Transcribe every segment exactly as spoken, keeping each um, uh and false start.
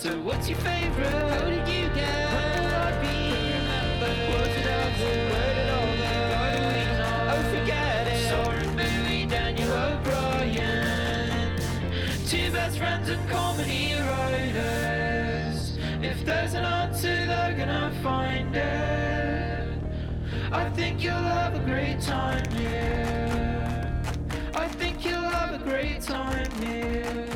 So what's your favorite? How did you get? When will I be remembered? Was it ever? Where did all go? Why do we know? Oh, forget it. Soren, Bowie, Daniel O'Brien. Two best friends and comedy writers. If there's an answer, they're gonna find it. I think you'll have a great time here. I think you'll have a great time here.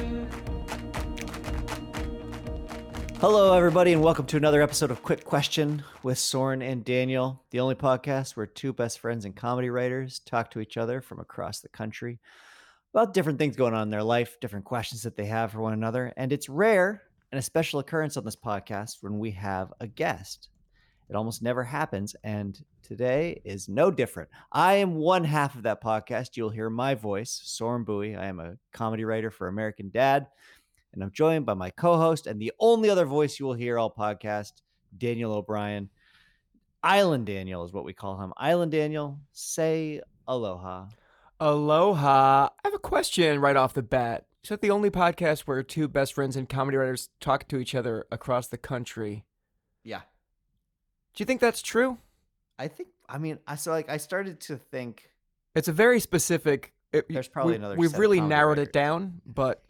Hello, everybody, and welcome to another episode of Quick Question with Soren and Daniel, the only podcast where two best friends and comedy writers talk to each other from across the country about different things going on in their life, different questions that they have for one another. And it's rare and a special occurrence on this podcast when we have a guest. It almost never happens, and today is no different. I am one half of that podcast. You'll hear my voice, Soren Bowie. I am a comedy writer for American Dad. And I'm joined by my co-host and the only other voice you will hear all podcast, Daniel O'Brien. Island Daniel is what we call him. Island Daniel, say aloha. Aloha. I have a question right off the bat. Is that the only podcast where two best friends and comedy writers talk to each other across the country? Yeah. Do you think that's true? I think, I mean, I so like I started to think It's a very specific. It, there's probably we, another. We've set of really comedy narrowed writers. it down, but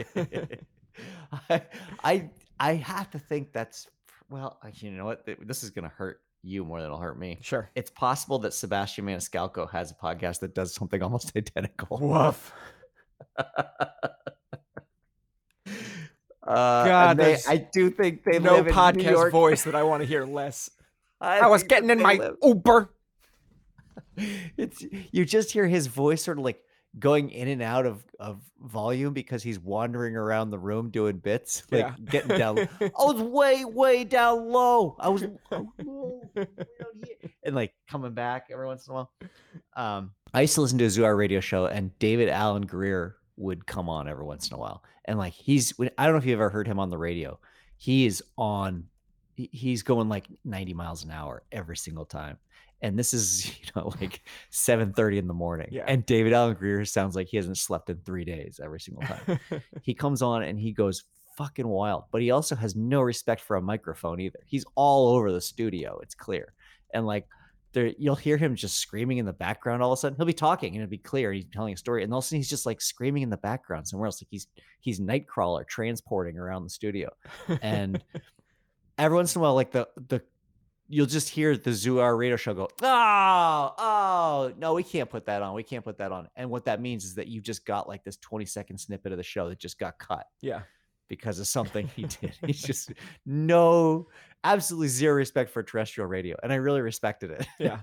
I, I I have to think that's well. You know what? This is gonna hurt you more than it'll hurt me. sure. It's possible that Sebastian Maniscalco has a podcast that does something almost identical. Woof. Uh, God, and they, there's I do think they No live in New podcast York. voice that I want to hear less. I, I was think getting that in they my live- Uber. It's you just hear his voice sort of like going in and out of, of volume because he's wandering around the room doing bits, like Yeah. getting down. I was way, way down low. I was, I was low, way down here. And like coming back every once in a while. Um, I used to listen to a Zoo Hour radio show, and David Allen Greer would come on every once in a while. And like he's, I don't know if you've ever heard him on the radio. He is on, he- he's going like ninety miles an hour every single time. And this is, you know, like seven thirty in the morning. Yeah. And David Allen Greer sounds like he hasn't slept in three days every single time. He comes on and he goes fucking wild, but he also has no respect for a microphone either. He's all over the studio. It's clear. And like there, you'll hear him just screaming in the background. All of a sudden he'll be talking and it'll be clear. And he's telling a story. And all of a sudden he's just like screaming in the background somewhere else. Like he's, he's Nightcrawler transporting around the studio. And every once in a while, like the, the, you'll just hear the Zoo Hour radio show go, oh, oh, no, we can't put that on. We can't put that on. And what that means is that you just got like this twenty second snippet of the show that just got cut Yeah. because of something he did. He's just no, absolutely zero respect for terrestrial radio. And I really respected it. Yeah.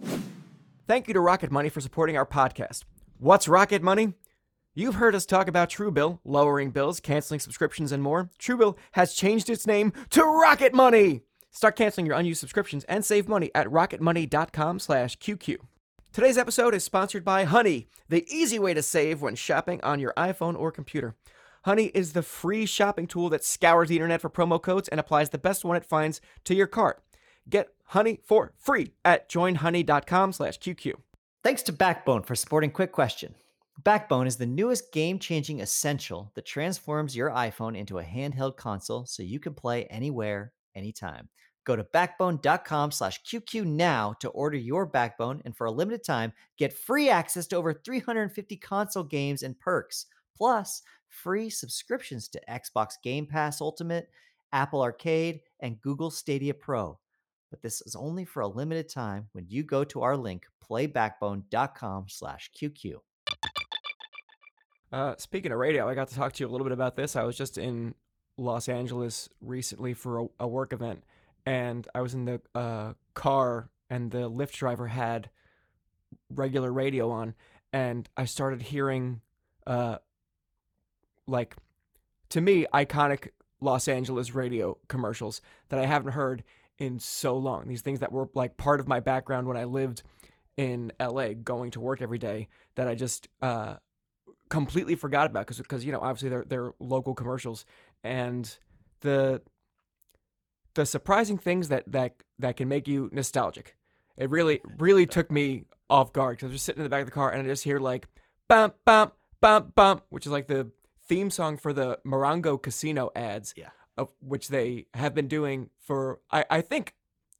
Thank you to Rocket Money for supporting our podcast. What's Rocket Money? You've heard us talk about Truebill, lowering bills, canceling subscriptions, and more. Truebill has changed its name to Rocket Money. Start canceling your unused subscriptions and save money at rocketmoney.com slash QQ. Today's episode is sponsored by Honey, the easy way to save when shopping on your iPhone or computer. Honey is the free shopping tool that scours the internet for promo codes and applies the best one it finds to your cart. Get Honey for free at joinhoney.com slash QQ. Thanks to Backbone for supporting Quick Question. Backbone is the newest game-changing essential that transforms your iPhone into a handheld console so you can play anywhere, anytime. Go to backbone.com slash QQ now to order your Backbone, and for a limited time, get free access to over three hundred fifty console games and perks, plus free subscriptions to Xbox Game Pass Ultimate, Apple Arcade, and Google Stadia Pro. But this is only for a limited time when you go to our link, playbackbone.com slash QQ. Uh, speaking of radio, I got to talk to you a little bit about this. I was just in Los Angeles recently for a, a work event, and I was in the uh, car, and the Lyft driver had regular radio on, and I started hearing, uh, like, to me, iconic Los Angeles radio commercials that I haven't heard in so long. These things that were like part of my background when I lived in L A, going to work every day, that I just uh, completely forgot about because, because you know, obviously they're they're local commercials, and the the surprising things that that that can make you nostalgic. It really really took me off guard because I was just sitting in the back of the car and I just hear like bump bump bump bump, which is like the theme song for the Morongo Casino ads. Yeah. of which they have been doing for I, I think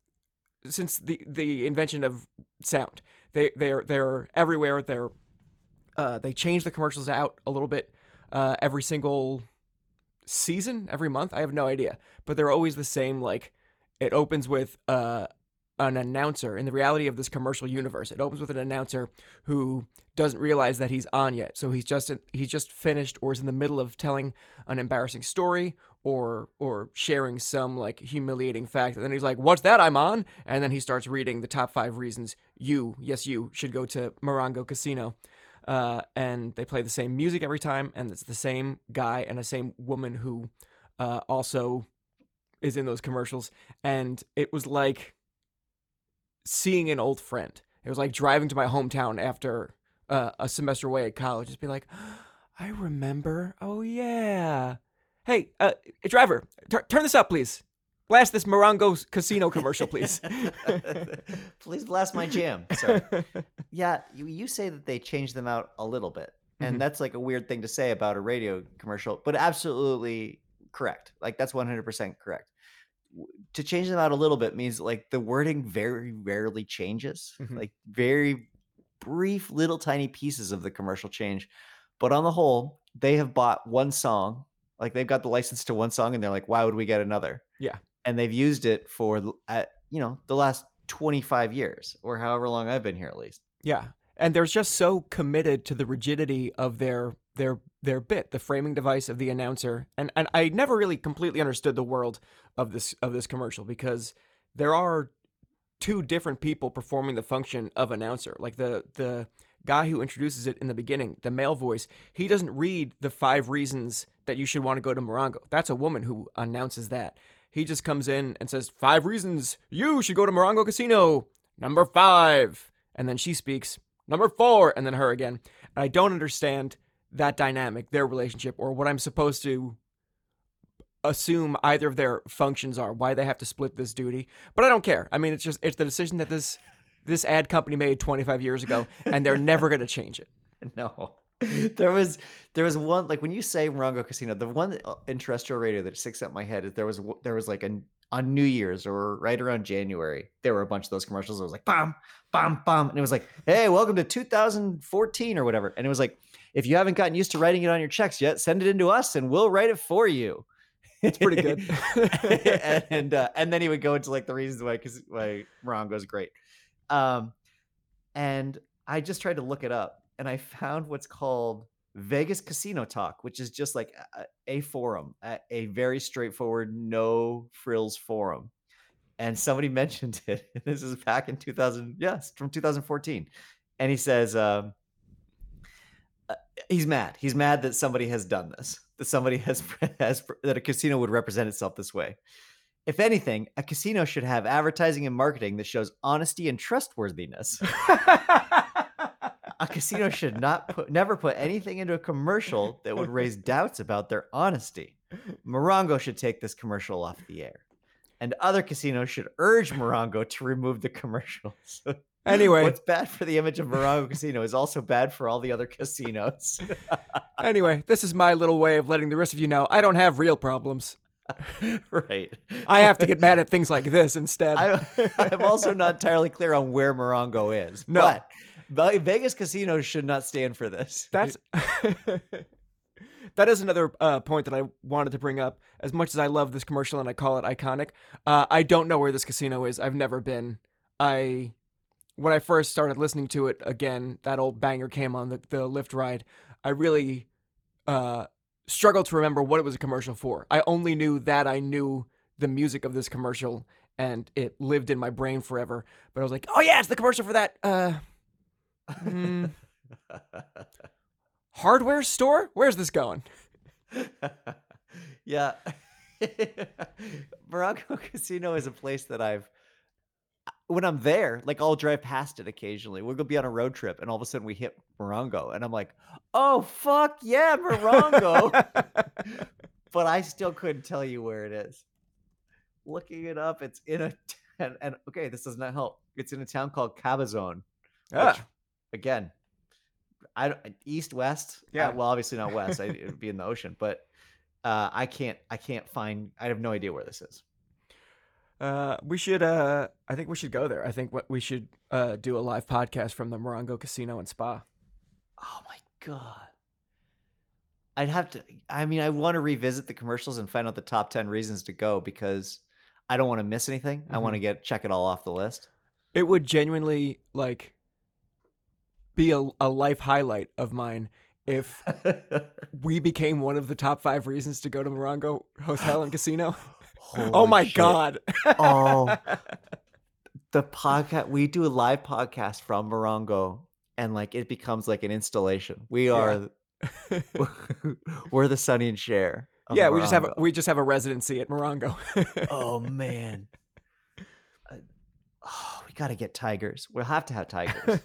since the the invention of sound. They they're they're everywhere. They're uh, they change the commercials out a little bit uh, every single season, every month. I have no idea, but they're always the same. Like it opens with uh, an announcer. In the reality of this commercial universe, it opens with an announcer who doesn't realize that he's on yet. So he's just he's just finished or is in the middle of telling an embarrassing story or or sharing some like humiliating fact. And then he's like, "What's that? I'm on." And then he starts reading the top five reasons you, yes you, should go to Morongo Casino. Uh, and they play the same music every time, and it's the same guy and the same woman who uh, also is in those commercials. And it was like seeing an old friend. It was like driving to my hometown after uh, a semester away at college. Just be like, I remember. Oh, yeah. Hey, uh, driver, t- turn this up, please. Blast this Morongo Casino commercial, please. Please blast my jam. Sorry. Yeah, you, you say that they changed them out a little bit. And Mhm. that's like a weird thing to say about a radio commercial, but absolutely correct. Like that's one hundred percent correct. W- To change them out a little bit means like the wording very rarely changes. Mhm. Like very brief little tiny pieces of the commercial change. But on the whole, they have bought one song. Like they've got the license to one song and they're like, why would we get another? Yeah. And they've used it for the- at you know the last twenty-five years or however long I've been here at least. Yeah. And they're just so committed to the rigidity of their their their bit, the framing device of the announcer. And and I never really completely understood the world of this of this commercial because there are two different people performing the function of announcer. Like the the guy who introduces it in the beginning, the male voice, he doesn't read the five reasons that you should want to go to Morongo. That's a woman who announces that. He just comes in and says, five reasons you should go to Morongo Casino. Number five. And then she speaks, number four, and then her again. And I don't understand that dynamic, their relationship, or what I'm supposed to assume either of their functions are, why they have to split this duty. But I don't care. I mean, it's just, it's the decision that this this ad company made twenty-five years ago, and they're never going to change it. No. There was there was one like when you say Morongo Casino, the one uh, in terrestrial radio that sticks out in my head is there was w- there was like an on New Year's or right around January, there were a bunch of those commercials. It was like bam, bam, bam, and it was like, hey, welcome to two thousand fourteen or whatever. And it was like, if you haven't gotten used to writing it on your checks yet, send it into us and we'll write it for you. It's pretty good. and and, uh, and then he would go into like the reasons why because why Morongo's great. Um, and I just tried to look it up. And I found what's called Vegas Casino Talk, which is just like a, a forum, a, a very straightforward, no frills forum. And somebody mentioned it. This is back in two thousand, yes, from two thousand fourteen. And he says, um, uh, he's mad. He's mad that somebody has done this, that somebody has, has, that a casino would represent itself this way. If anything, a casino should have advertising and marketing that shows honesty and trustworthiness. A casino should not put, never put anything into a commercial that would raise doubts about their honesty. Morongo should take this commercial off the air. And other casinos should urge Morongo to remove the commercials. Anyway. What's bad for the image of Morongo Casino is also bad for all the other casinos. Anyway, this is my little way of letting the rest of you know I don't have real problems. Right. I have to get mad at things like this instead. I, I'm also not entirely clear on where Morongo is. No. But Ve- Vegas casinos should not stand for this. That's that is another uh, point that I wanted to bring up. As much as I love this commercial and I call it iconic, uh, I don't know where this casino is. I've never been. I when I first started listening to it again, that old banger came on the, the lift ride. I really uh, struggled to remember what it was a commercial for. I only knew that I knew the music of this commercial, and it lived in my brain forever. But I was like, oh yeah, it's the commercial for that. Uh, Mm, hardware store? Where's this going? Yeah. Morongo Casino is a place that I've, when I'm there, like I'll drive past it occasionally. We're going to be on a road trip and all of a sudden we hit Morongo and I'm like, oh, fuck yeah, Morongo. But I still couldn't tell you where it is. Looking it up, it's in a, and, and okay, this does not help. It's in a town called Cabazon. Ah. Which, again, I don't, east west. Yeah. Uh, well, obviously not west. I, it would be in the ocean, but Uh, I can't. I can't find. I have no idea where this is. Uh, we should. Uh, I think we should go there. I think what we should uh do a live podcast from the Morongo Casino and Spa. Oh my god. I'd have to. I mean, I want to revisit the commercials and find out the top ten reasons to go because I don't want to miss anything. I want to get check it all off the list. It would genuinely like be a, a life highlight of mine if we became one of the top five reasons to go to Morongo Hotel and Casino. Oh Holy my shit. god! Oh, the podcast. We do a live podcast from Morongo, and like it becomes like an installation. We are. We're the Sonny and Cher. of Yeah, we just have a, Morongo. we just have a residency at Morongo. Oh man. Uh, oh, we got to get tigers. We'll have to have tigers.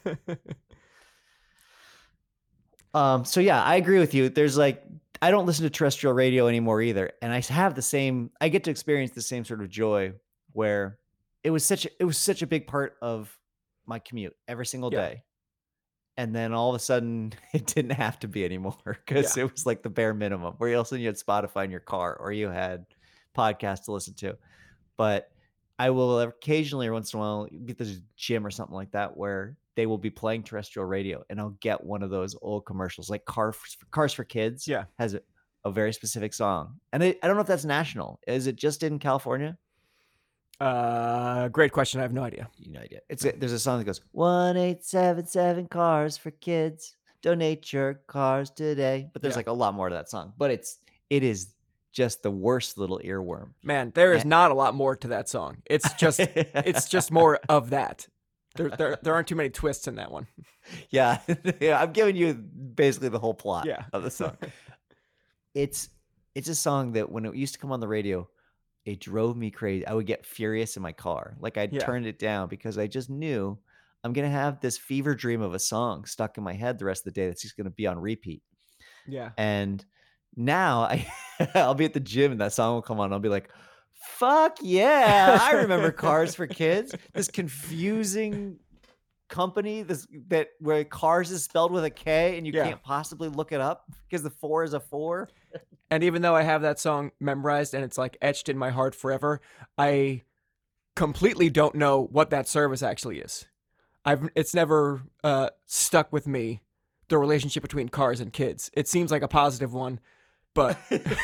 Um, so yeah, I agree with you. There's like, I don't listen to terrestrial radio anymore either. And I have the same, I get to experience the same sort of joy where it was such a, it was such a big part of my commute every single Yeah. day. And then all of a sudden it didn't have to be anymore because Yeah. it was like the bare minimum where else you had Spotify in your car or you had podcasts to listen to. But I will occasionally, every once in a while, get this gym or something like that where they will be playing terrestrial radio, and I'll get one of those old commercials, like Car Cars for Kids. Yeah. has a, a very specific song, and it, I don't know if that's national. Is it just in California? uh, great question. I have no idea. No idea. It's a, there's a song that goes one eight seven seven Cars for Kids. Donate your cars today. But there's Yeah. like a lot more to that song. But it's it is just the worst little earworm. Man, there is And- not a lot more to that song. It's just it's just more of that. There, there, there aren't too many twists in that one. Yeah, yeah. I'm giving you basically the whole plot Yeah. of the song. it's it's a song that when it used to come on the radio, it drove me crazy. I would get furious in my car. Like I'd Yeah. turned it down because I just knew I'm gonna have this fever dream of a song stuck in my head the rest of the day that's just gonna be on repeat. Yeah. And now I I'll be at the gym and that song will come on. I'll be like, fuck yeah. I remember Cars for Kids. This confusing company, this that where Cars is spelled with a K and you Yeah. can't possibly look it up because the four is a four. And even though I have that song memorized and it's like etched in my heart forever, I completely don't know what that service actually is. I've it's never uh, stuck with me, the relationship between cars and kids. It seems like a positive one, but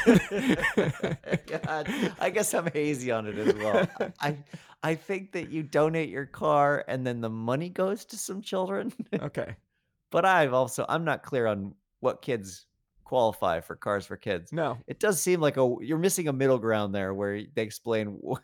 God, I guess I'm hazy on it as well. I I think that you donate your car and then the money goes to some children. okay. But I've also I'm not clear on what kids qualify for Cars for Kids. No. It does seem like a you're missing a middle ground there where they explain why,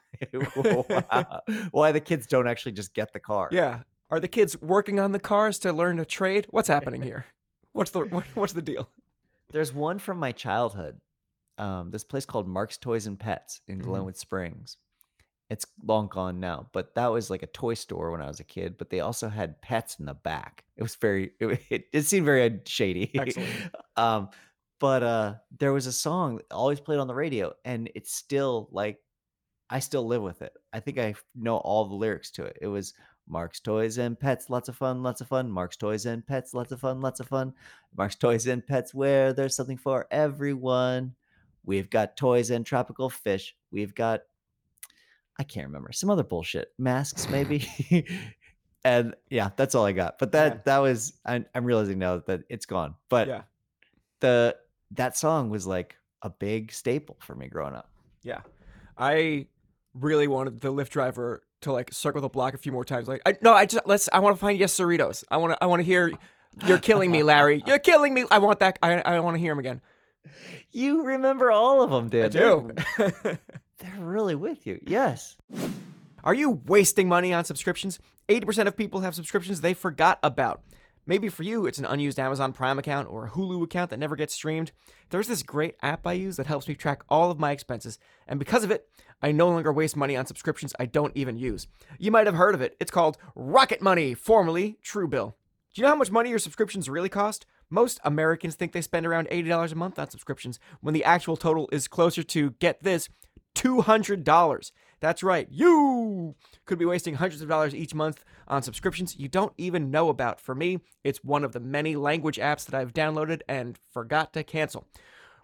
why the kids don't actually just get the car. Yeah. Are the kids working on the cars to learn a trade? What's happening here? What's the what, what's the deal? There's one from my childhood. Um, this place called Mark's Toys and Pets in Mhm. Glenwood Springs. It's long gone now, but that was like a toy store when I was a kid. But they also had pets in the back. It was very, it, it, it seemed very shady. Excellent. um, but uh, there was a song that always played on the radio, and it's still like, I still live with it. I think I know all the lyrics to it. It was Mark's Toys and Pets, lots of fun, lots of fun. Mark's Toys and Pets, lots of fun, lots of fun. Mark's Toys and Pets, where there's something for everyone. We've got toys and tropical fish. We've got, I can't remember, some other bullshit. Masks, maybe. And yeah, that's all I got. But that Yeah. that was, I, I'm realizing now that it's gone. But Yeah. the that song was like a big staple for me growing up. Yeah. I really wanted the Lyft driver to like circle the block a few more times. Like, I, no, I just let's. I want to find Yes Cerritos. I want to. I want to hear. You're killing me, Larry. You're killing me. I want that. I. I want to hear him again. You remember all of them, dude. I do. They're, they're really with you. Yes. Are you wasting money on subscriptions? eighty percent of people have subscriptions they forgot about. Maybe for you, it's an unused Amazon Prime account or a Hulu account that never gets streamed. There's this great app I use that helps me track all of my expenses, and because of it, I no longer waste money on subscriptions I don't even use. You might have heard of it. It's called Rocket Money, formerly Truebill. Do you know how much money your subscriptions really cost? Most Americans think they spend around eighty dollars a month on subscriptions, when the actual total is closer to, get this, two hundred dollars. That's right, you could be wasting hundreds of dollars each month on subscriptions you don't even know about. For me, it's one of the many language apps that I've downloaded and forgot to cancel.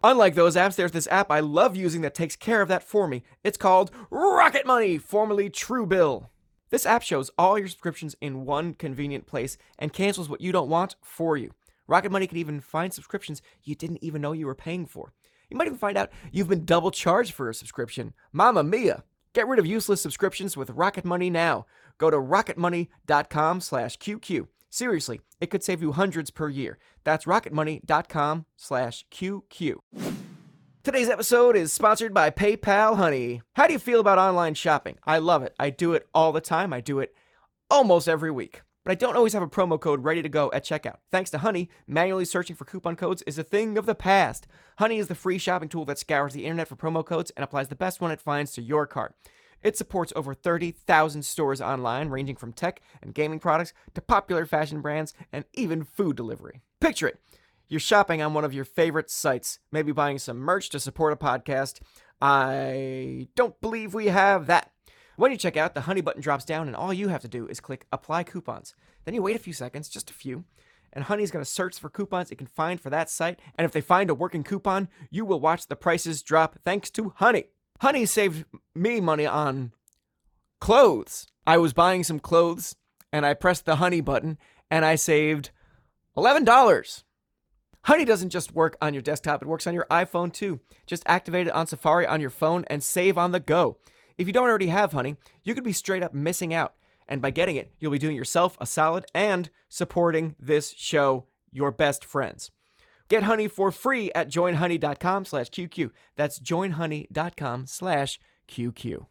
Unlike those apps, there's this app I love using that takes care of that for me. It's called Rocket Money, formerly Truebill. This app shows all your subscriptions in one convenient place and cancels what you don't want for you. Rocket Money can even find subscriptions you didn't even know you were paying for. You might even find out you've been double charged for a subscription. Mamma mia! Get rid of useless subscriptions with Rocket Money now. Go to rocketmoney.com slash QQ. Seriously, it could save you hundreds per year. That's rocketmoney.com slash QQ. Today's episode is sponsored by PayPal Honey. How do you feel about online shopping? I love it. I do it all the time. I do it almost every week. But I don't always have a promo code ready to go at checkout. Thanks to Honey, manually searching for coupon codes is a thing of the past. Honey is the free shopping tool that scours the internet for promo codes and applies the best one it finds to your cart. It supports over thirty thousand stores online, ranging from tech and gaming products to popular fashion brands and even food delivery. Picture it. You're shopping on one of your favorite sites, maybe buying some merch to support a podcast. I don't believe we have that. When you check out, the Honey button drops down and all you have to do is click Apply Coupons. Then you wait a few seconds, just a few, and Honey's going to search for coupons it can find for that site, and if they find a working coupon, you will watch the prices drop thanks to Honey. Honey saved me money on clothes. I was buying some clothes, and I pressed the Honey button, and I saved eleven dollars. Honey doesn't just work on your desktop, it works on your iPhone too. Just activate it on Safari on your phone and save on the go. If you don't already have Honey, you could be straight up missing out. And by getting it, you'll be doing yourself a solid and supporting this show, your best friends. Get Honey for free at joinhoney.com slash QQ. That's joinhoney.com slash QQ.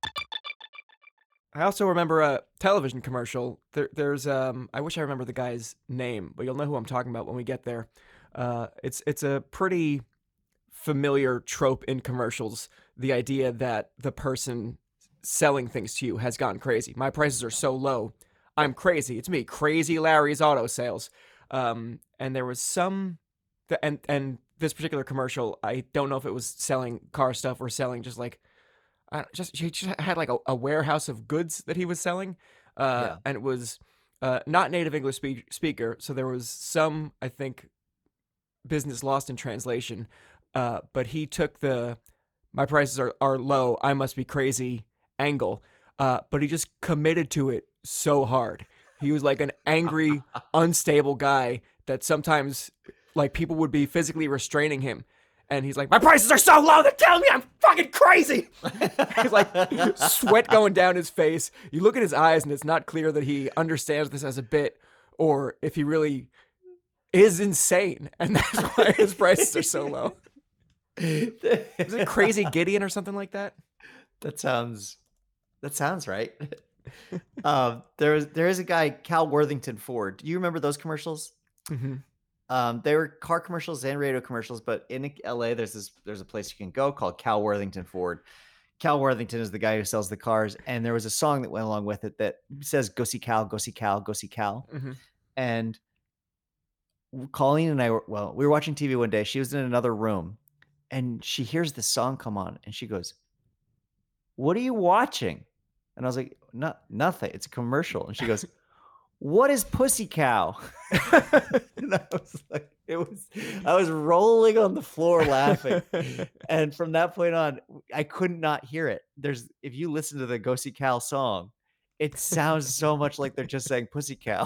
I also remember a television commercial. There, there's, um, I wish I remember the guy's name, but you'll know who I'm talking about when we get there. Uh, it's it's a pretty familiar trope in commercials, the idea that the person selling things to you has gone crazy. My prices are so low, I'm crazy. It's me, Crazy Larry's Auto Sales. Um, and there was some, and and this particular commercial, I don't know if it was selling car stuff or selling just like, I don't, just he just had like a, a warehouse of goods that he was selling, uh, Yeah. and it was uh, not native English speak, speaker, so there was some, I think, business lost in translation. Uh, but he took the my prices are, are low, I must be crazy angle, uh, but he just committed to it so hard. He was like an angry, unstable guy that sometimes like people would be physically restraining him. And he's like, my prices are so low, they're telling me I'm fucking crazy. He's like, sweat going down his face. You look at his eyes and it's not clear that he understands this as a bit or if he really is insane. And that's why his prices are so low. Is it Crazy Gideon or something like that? That sounds that sounds right. um, there is there is a guy, Cal Worthington Ford. Do you remember those commercials? Mm-hmm. Um, they were car commercials and radio commercials, but in L A, there's this there's a place you can go called Cal Worthington Ford. Cal Worthington is the guy who sells the cars, and there was a song that went along with it that says "Go see Cal, go see Cal, go see Cal." Mm-hmm. And Colleen and I were well, we were watching T V one day. She was in another room, and she hears this song come on, and she goes, "What are you watching?" And I was like, "No, nothing. It's a commercial." And she goes, "What is Pussy Cow?" And I was like, it was, I was rolling on the floor laughing. And from that point on, I couldn't not hear it. There's, if you listen to the Go See Cal song, it sounds so much like they're just saying Pussy Cow.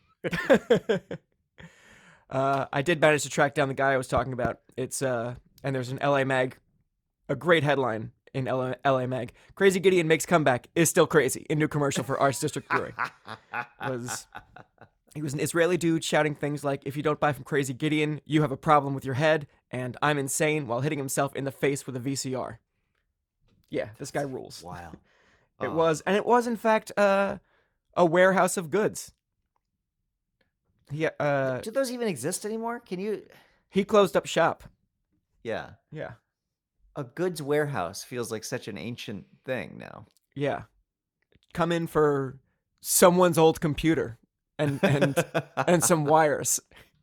uh, I did manage to track down the guy I was talking about. It's, uh, and there's an L A Mag, a great headline in L A, L A Mag. Crazy Gideon makes comeback, is still crazy. In new commercial for Arts District Brewing. was He was an Israeli dude shouting things like, if you don't buy from Crazy Gideon, you have a problem with your head, and I'm insane, while hitting himself in the face with a V C R. Yeah, this guy rules. Wow. It Oh. was, and it was in fact uh, a warehouse of goods. He, uh, Do those even exist anymore? Can you? he closed up shop. Yeah. Yeah. A goods warehouse feels like such an ancient thing now. Yeah. Come in for someone's old computer and and and some wires.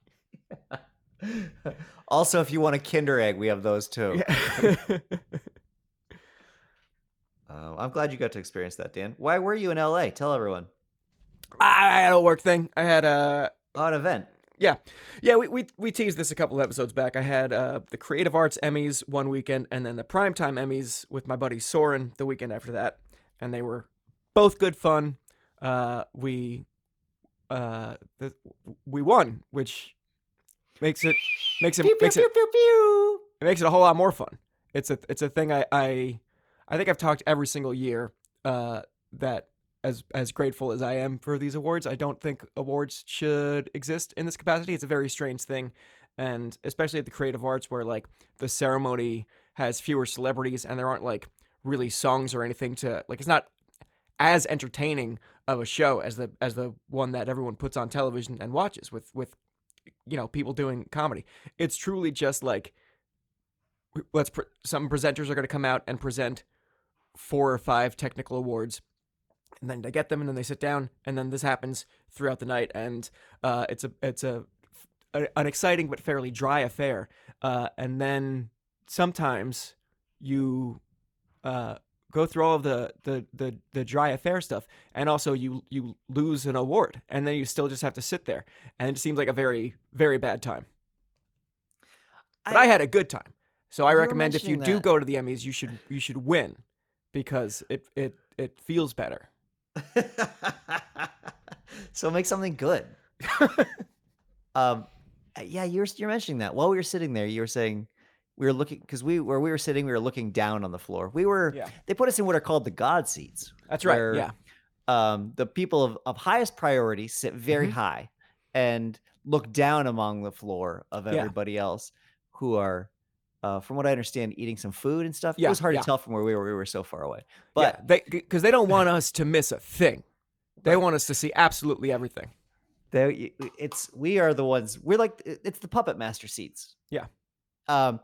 Also, if you want a Kinder Egg, we have those too. Yeah. Uh, I'm glad you got to experience that, Dan. Why were you in L A? Tell everyone. I had a work thing. I had a Oh, an event. Yeah, yeah. We, we we teased this a couple of episodes back. I had uh, the Creative Arts Emmys one weekend, and then the Primetime Emmys with my buddy Soren the weekend after that, and they were both good fun. Uh, we uh, the, we won, which makes it makes it Pew, pew, makes pew, it pew, pew. it makes it a whole lot more fun. It's a it's a thing I I, I think I've talked every single year uh, that as as grateful as I am for these awards, I don't think awards should exist in this capacity. It's a very strange thing, and especially at the Creative Arts where like the ceremony has fewer celebrities and there aren't like really songs or anything to like. It's not as entertaining of a show as the as the one that everyone puts on television and watches with with you know people doing comedy. It's truly just like let's pre- some presenters are going to come out and present four or five technical awards, and then they get them and then they sit down, and then this happens throughout the night, and uh, it's a it's a, a an exciting but fairly dry affair. Uh, and then sometimes you uh, go through all of the, the the the dry affair stuff, and also you you lose an award, and then you still just have to sit there, and it seems like a very very bad time. But I, I had a good time. So I You were recommend if you mentioning do that. go to the Emmys, you should you should win because it it it feels better. So make something good. um, yeah, you're you're mentioning that while we were sitting there. You were saying we were looking because we where we were sitting, we were looking down on the floor. We were Yeah. they put us in what are called the God seats. That's right. where, Yeah. Um, the people of, of highest priority sit very Mhm. high and look down among the floor of Yeah. everybody else who are, uh, from what I understand, eating some food and stuff. It Yeah, was hard yeah. to tell from where we were. We were so far away. But But they because they don't want us to miss a thing. They want us to see absolutely everything. They, it's we are the ones. We're like it's the puppet master seats. Yeah. Um.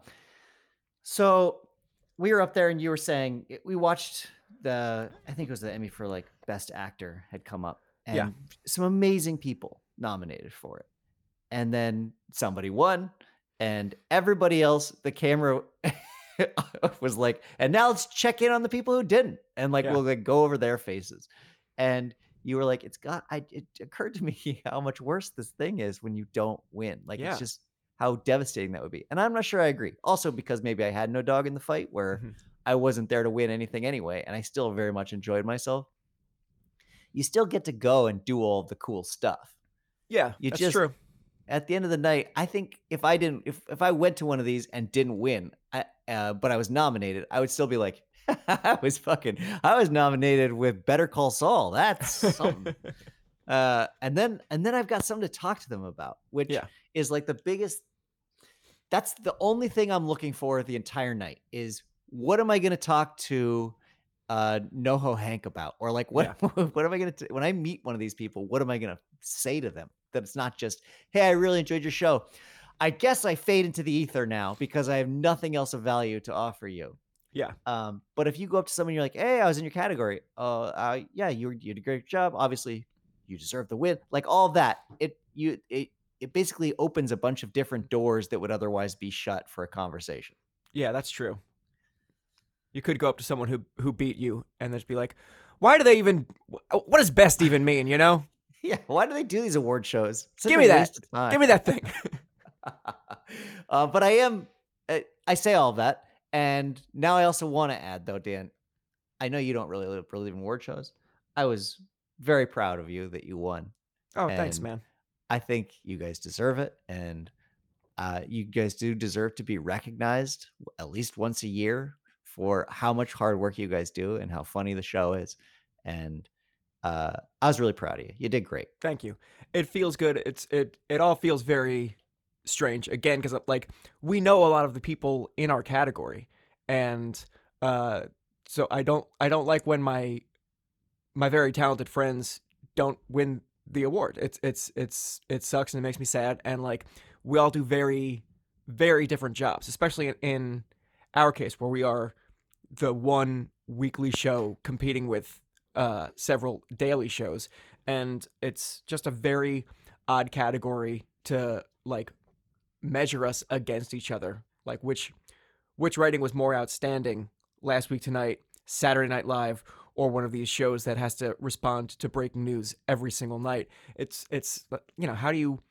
So we were up there, and you were saying we watched the. I think it was the Emmy for like best actor had come up, and Yeah. some amazing people nominated for it, and then somebody won, and everybody else, the camera was like, and now let's check in on the people who didn't, and like Yeah. we'll like go over their faces, and you were like, it's got. I it occurred to me how much worse this thing is when you don't win. Like Yeah. it's just how devastating that would be. And I'm not sure I agree. Also because maybe I had no dog in the fight where Mhm. I wasn't there to win anything anyway, and I still very much enjoyed myself. You still get to go and do all of the cool stuff. Yeah, You that's just true. at the end of the night, I think if I didn't, if if I went to one of these and didn't win, I, uh, but I was nominated, I would still be like, I was fucking, I was nominated with Better Call Saul. That's something. uh, and then and then I've got something to talk to them about, which Yeah. is like the biggest. That's the only thing I'm looking for the entire night is what am I going to talk to uh, NoHo Hank about, or like what what am I going to when I meet one of these people? What am I going to say to them that it's not just, hey, I really enjoyed your show. I guess I fade into the ether now because I have nothing else of value to offer you. Yeah. Um, but if you go up to someone, you're like, hey, I was in your category. Uh, uh yeah, you were, you did a great job. Obviously, you deserve the win. Like all of that, it you it it basically opens a bunch of different doors that would otherwise be shut for a conversation. Yeah, that's true. You could go up to someone who who beat you and just be like, "Why do they even? wh- What does best even mean?" You know? Yeah, why do they do these award shows? Such Give a me that. waste of time. Give me that thing. uh, but I am, uh, I say all of that, and now I also want to add, though, Dan. I know you don't really li- believe in award shows. I was very proud of you that you won. Oh, thanks, And man. I think you guys deserve it, and uh, you guys do deserve to be recognized at least once a year for how much hard work you guys do and how funny the show is. And uh, I was really proud of you. You did great. Thank you. It feels good. It's it it all feels very strange again because like we know a lot of the people in our category, and uh, so I don't I don't like when my my very talented friends don't win the award. It's it's it's it sucks and it makes me sad. And like we all do very very different jobs, especially in, in our case where we are the one weekly show competing with uh, several daily shows, and it's just a very odd category to like measure us against each other. Like which which writing was more outstanding last week tonight, Saturday Night Live, or one of these shows that has to respond to breaking news every single night. It's it's you know how do you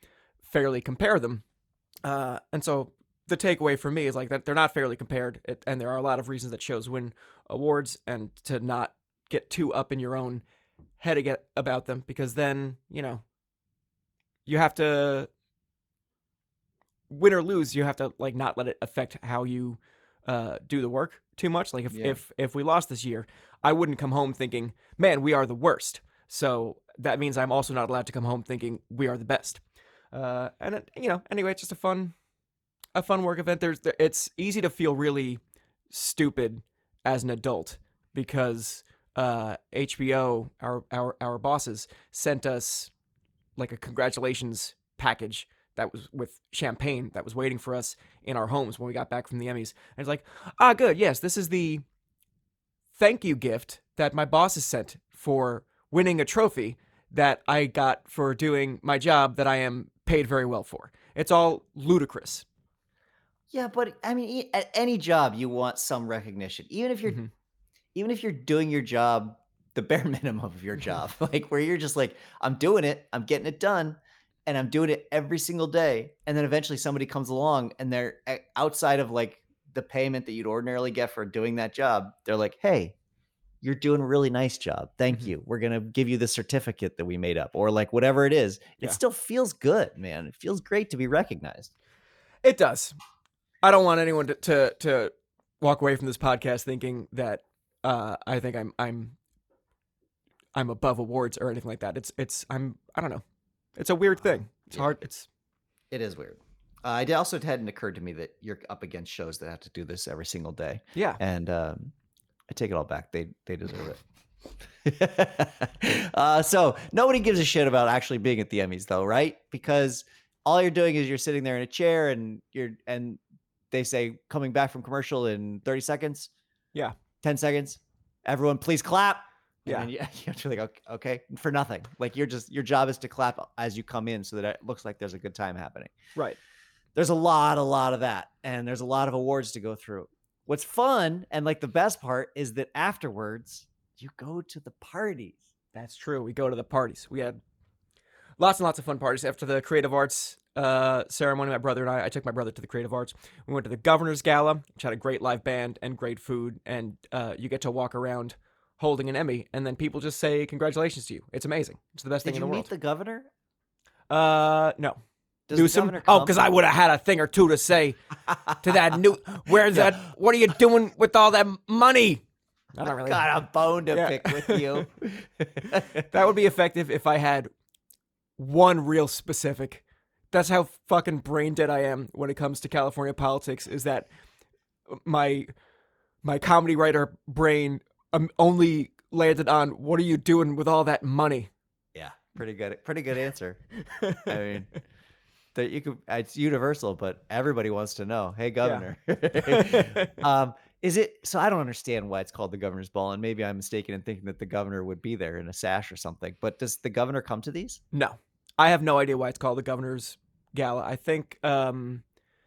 fairly compare them. Uh, and so the takeaway for me is like that they're not fairly compared, it, and there are a lot of reasons that shows win awards, and to not get too up in your own head again about them, because then, you know, you have to win or lose, you have to like not let it affect how you uh, do the work too much. Like if, Yeah. if if we lost this year, I wouldn't come home thinking, man, we are the worst. So that means I'm also not allowed to come home thinking we are the best. Uh, and it, you know, anyway, it's just a fun, a fun work event. There's, there, it's easy to feel really stupid as an adult because uh, H B O, our our our bosses, sent us like a congratulations package that was with champagne that was waiting for us in our homes when we got back from the Emmys. And it's like, ah, good, yes, this is the thank you gift that my bosses sent for winning a trophy that I got for doing my job that I am paid very well for. It's all ludicrous. Yeah, but I mean, e- at any job, you want some recognition, even if you're, Mhm. even if you're doing your job, the bare minimum of your job, like where you're just like, I'm doing it, I'm getting it done, and I'm doing it every single day, and then eventually somebody comes along and they're uh, outside of like the payment that you'd ordinarily get for doing that job. They're like, hey, you're doing a really nice job. Thank Mhm. you. We're going to give you the certificate that we made up, or like whatever it is. It Yeah. still feels good, man. It feels great to be recognized. It does. I don't want anyone to, to, to walk away from this podcast thinking that uh, I think I'm I'm I'm above awards or anything like that. It's it's I'm I don't know. It's a weird thing. It's Yeah. hard. It's It is weird. Uh, it also hadn't occurred to me that you're up against shows that have to do this every single day. yeah. And um, I take it all back. They they deserve it. uh, so nobody gives a shit about actually being at the Emmys, though, right? Because all you're doing is you're sitting there in a chair, and you're and they say coming back from commercial in thirty seconds, Yeah. ten seconds. Everyone, please clap. And Yeah. then you, you're just like, okay, okay, for nothing. Like you're just your job is to clap as you come in, so that it looks like there's a good time happening. Right. There's a lot, a lot of that, and there's a lot of awards to go through. What's fun and like the best part is that afterwards you go to the parties. That's true. We go to the parties. We had lots and lots of fun parties after the Creative Arts uh, ceremony. My brother and I, I took my brother to the Creative Arts. We went to the Governor's Gala, which had a great live band and great food. And uh, you get to walk around holding an Emmy, and then people just say congratulations to you. It's amazing. It's the best Did thing you in the meet world. the governor? Uh, no. Does the Newsom? governor Oh, come? because I would have had a thing or two to say to that new. Where's that? What are you doing with all that money? I don't really. Got a bone to Yeah. pick with you. That would be effective if I had one real specific. That's how fucking brain dead I am when it comes to California politics. Is that my my comedy writer brain um, only landed on what are you doing with all that money? Yeah, pretty good. Pretty good answer. I mean, that you could. It's universal, but everybody wants to know. Hey, governor. um, is it? So I don't understand why it's called the governor's ball, and maybe I'm mistaken in thinking that the governor would be there in a sash or something. But does the governor come to these? No, I have no idea why it's called the Governor's Gala. I think um,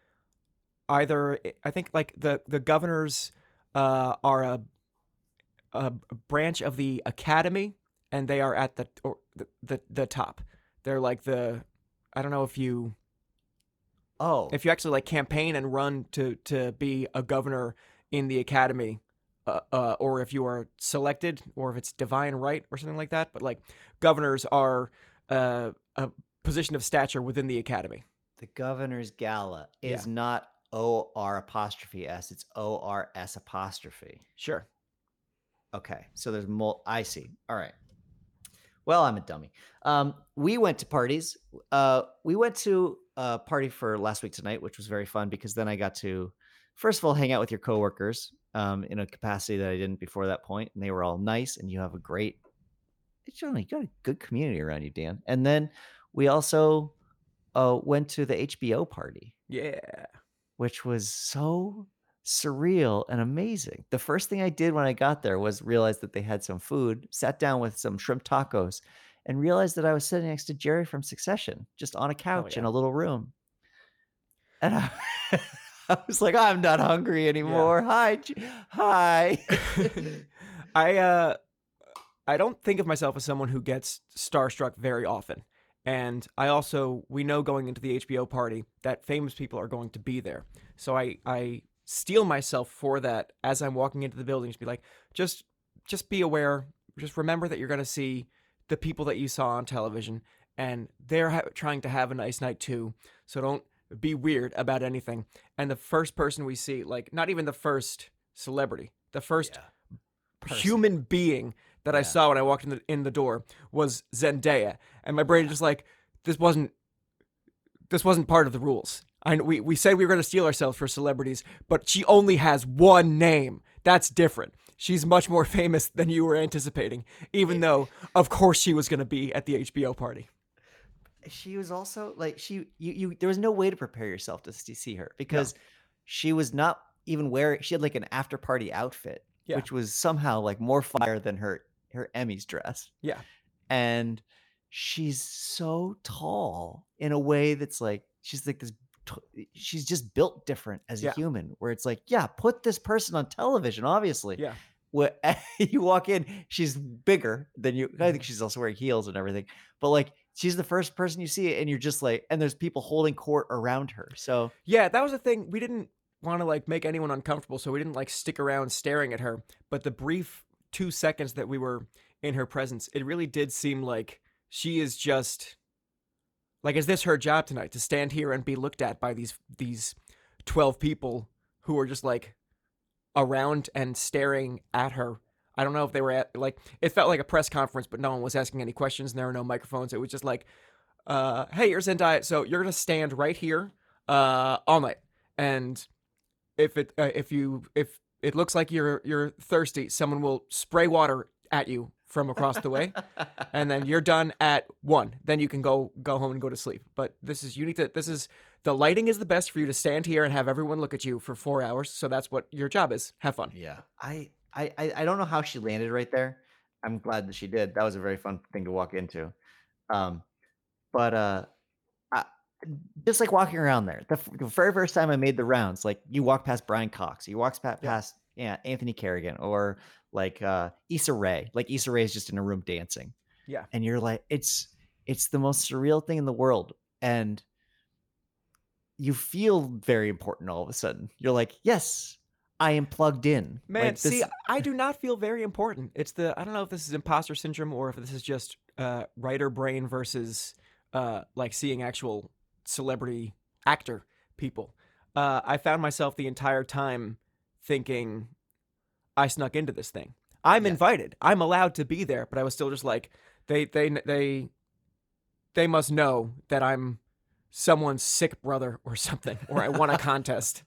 either I think like the the governors uh, are a a branch of the academy, and they are at the or the, the the top. They're like the I don't know if you Oh, if you actually like campaign and run to to be a governor in the academy, uh, uh, or if you are selected, or if it's divine right or something like that. But like governors are uh, a position of stature within the academy. the governor's gala is Yeah. not O R apostrophe S. It's O R S apostrophe. Sure. Okay, so there's mul. I see. All right. Well, I'm a dummy. Um, we went to parties. Uh, we went to a party for last week tonight, which was very fun because then I got to, first of all, hang out with your coworkers um, in a capacity that I didn't before that point, and they were all nice. And you have a great, it's only you got a good community around you, Dan. And then we also uh, went to the H B O party, Yeah. which was so surreal and amazing. The first thing I did when I got there was realize that they had some food, sat down with some shrimp tacos, and realized that I was sitting next to Jerry from Succession, just on a couch in yeah. a little room. And I, I was like, I'm not hungry anymore. Hi, J- hi. I uh I don't think of myself as someone who gets starstruck very often. And I also, we know going into the H B O party that famous people are going to be there. So I, I steel myself for that as I'm walking into the building to be like, just, just be aware, just remember that you're going to see the people that you saw on television and they're ha- trying to have a nice night too. So don't be weird about anything. And the first person we see, like not even the first celebrity, the first Yeah. Person. human being that I Yeah. saw when I walked in the, in the door was Zendaya. And my brain just like, this wasn't, this wasn't part of the rules. I we, we said we were going to steal ourselves for celebrities, but she only has one name. That's different. She's much more famous than you were anticipating, even though, of course, she was going to be at the H B O party. She was also like she you you there was no way to prepare yourself to see see her because she was not even wearing she had like an after party outfit Yeah. which was somehow like more fire than her her Emmys dress. Yeah. And she's so tall in a way that's like she's like this t- she's just built different as a Yeah. human where it's like, yeah, put this person on television, obviously. Yeah. What you walk in, she's bigger than you. I think she's also wearing heels and everything, but like she's the first person you see, and you're just like, and there's people holding court around her. So Yeah, that was the thing. We didn't want to like make anyone uncomfortable, so we didn't like stick around staring at her. But the brief two seconds that we were in her presence, it really did seem like she is just like, is this her job tonight to stand here and be looked at by these these twelve people who are just like around and staring at her? I don't know if they were at like it felt like a press conference, but no one was asking any questions and there were no microphones. It was just like, uh, hey, you're Zendaya, so you're gonna stand right here uh, all night, and if it uh, if you if it looks like you're you're thirsty, someone will spray water at you from across the way, and then you're done at one. Then you can go go home and go to sleep. But this is you need to this is the lighting is the best for you to stand here and have everyone look at you for four hours. So that's what your job is. Have fun. yeah, I I I I don't know how she landed right there. I'm glad that she did. That was a very fun thing to walk into. Um, but uh, I, just like walking around there, the, f- the very first time I made the rounds, like you walk past Brian Cox, you walk past, Yeah. past yeah, Anthony Kerrigan, or like uh, Issa Rae. Like Issa Rae is just in a room dancing, Yeah. and you're like, it's it's the most surreal thing in the world, and you feel very important all of a sudden. You're like, yes, I am plugged in. Man, like, this, see, I do not feel very important. It's the I don't know if this is imposter syndrome or if this is just uh, writer brain versus uh, like seeing actual celebrity actor people. Uh, I found myself the entire time thinking I snuck into this thing. I'm Yeah. invited. I'm allowed to be there, but I was still just like they they they they must know that I'm someone's sick brother or something, or I won a contest.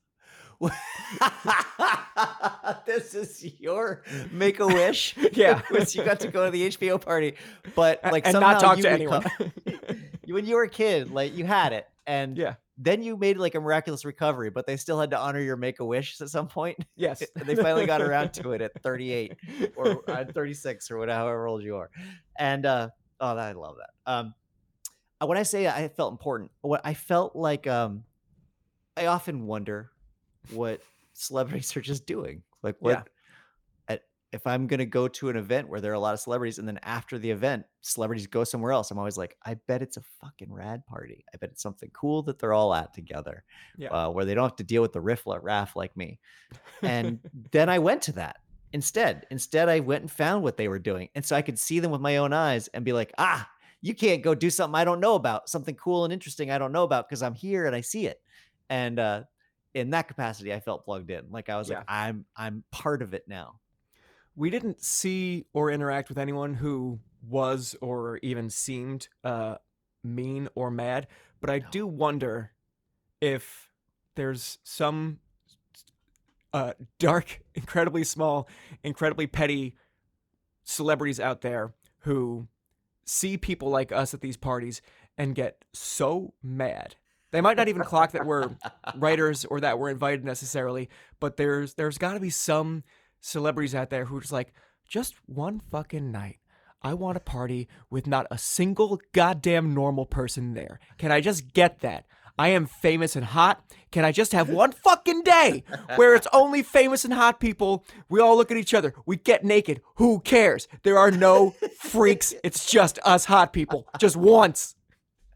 this is your make a wish. Yeah. Was you got to go to the H B O party, but A- like and somehow not talk you to would anyone. come- you- when you were a kid, like you had it, and Yeah. then you made like a miraculous recovery, but they still had to honor your make a wish at some point. Yes. They finally got around to it at thirty-eight or at thirty-six or whatever however old you are, and uh, oh, I love that. Um, uh, when I say I felt important, what I felt like, um, I often wonder what celebrities are just doing. Like what Yeah. at, if I'm going to go to an event where there are a lot of celebrities and then after the event, celebrities go somewhere else. I'm always like, I bet it's a fucking rad party. I bet it's something cool that they're all at together, Yeah. uh, where they don't have to deal with the riffla raff like me. And then I went to that instead. Instead, I went and found what they were doing. And so I could see them with my own eyes and be like, ah, you can't go do something I don't know about, something cool and interesting I don't know about because I'm here and I see it. And uh, in that capacity, I felt plugged in. Like I was Yeah. like, I'm I'm part of it now. We didn't see or interact with anyone who was or even seemed uh, mean or mad, but I No. do wonder if there's some uh, dark, incredibly small, incredibly petty celebrities out there who see people like us at these parties and get so mad. They might not even clock that we're writers or that we're invited necessarily, but there's there's got to be some celebrities out there who are just like, just one fucking night, I want a party with not a single goddamn normal person there. Can I just get that? I am famous and hot. Can I just have one fucking day where it's only famous and hot people? We all look at each other. We get naked. Who cares? There are no freaks. It's just us hot people. Just once.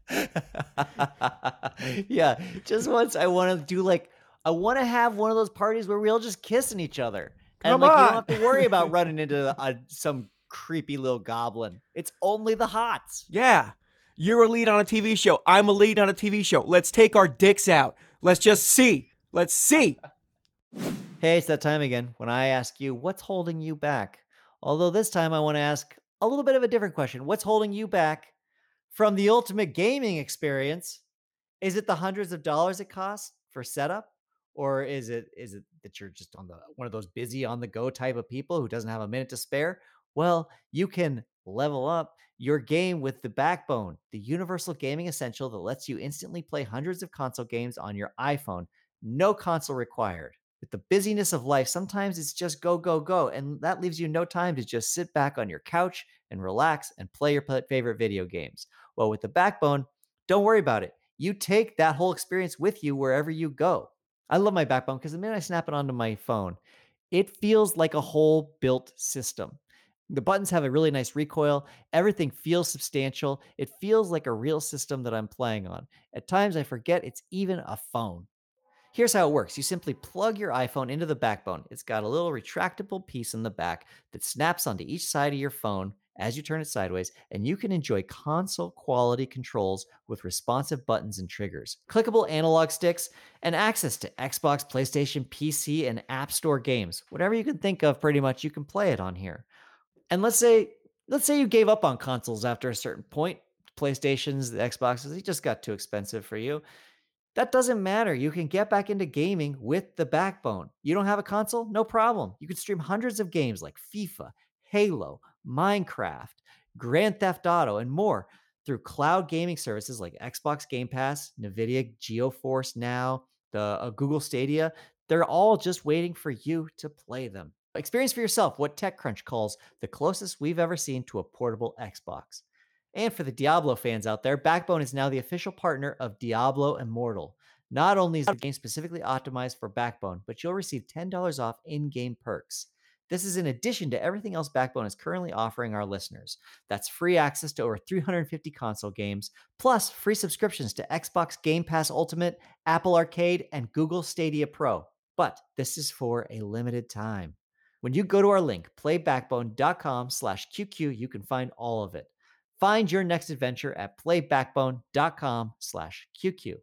Yeah, just once I want to do like I want to have one of those parties where we all just kissing each other, and Come like you don't on. have to worry about running into a, some creepy little goblin. It's only the hots. Yeah. You're a lead on a T V show. I'm a lead on a T V show. Let's take our dicks out. Let's just see. Let's see. Hey, it's that time again when I ask you what's holding you back. Although this time I want to ask a little bit of a different question. What's holding you back from the ultimate gaming experience? Is it the hundreds of dollars it costs for setup? Or is it is it that you're just on the one of those busy on the go type of people who doesn't have a minute to spare? Well, you can level up your game with the Backbone, the universal gaming essential that lets you instantly play hundreds of console games on your iPhone. No console required. With the busyness of life, sometimes it's just go, go, go. And that leaves you no time to just sit back on your couch and relax and play your pl- favorite video games. Well, with the Backbone, don't worry about it. You take that whole experience with you wherever you go. I love my Backbone because the minute I snap it onto my phone, it feels like a whole built system. The buttons have a really nice recoil. Everything feels substantial. It feels like a real system that I'm playing on. At times, I forget it's even a phone. Here's how it works. You simply plug your iPhone into the Backbone. It's got a little retractable piece in the back that snaps onto each side of your phone as you turn it sideways, and you can enjoy console quality controls with responsive buttons and triggers, clickable analog sticks, and access to Xbox, PlayStation, P C, and App Store games. Whatever you can think of, pretty much, you can play it on here. And let's say let's say you gave up on consoles after a certain point. PlayStations, the Xboxes, they just got too expensive for you. That doesn't matter. You can get back into gaming with the Backbone. You don't have a console? No problem. You can stream hundreds of games like FIFA, Halo, Minecraft, Grand Theft Auto, and more through cloud gaming services like Xbox Game Pass, NVIDIA GeoForce Now, the uh, Google Stadia. They're all just waiting for you to play them. Experience for yourself what TechCrunch calls the closest we've ever seen to a portable Xbox. And for the Diablo fans out there, Backbone is now the official partner of Diablo Immortal. Not only is the game specifically optimized for Backbone, but you'll receive ten dollars off in-game perks. This is in addition to everything else Backbone is currently offering our listeners. That's free access to over three hundred fifty console games, plus free subscriptions to Xbox Game Pass Ultimate, Apple Arcade, and Google Stadia Pro. But this is for a limited time. When you go to our link, playbackbone.com slash QQ, you can find all of it. Find your next adventure at playbackbone.com slash QQ.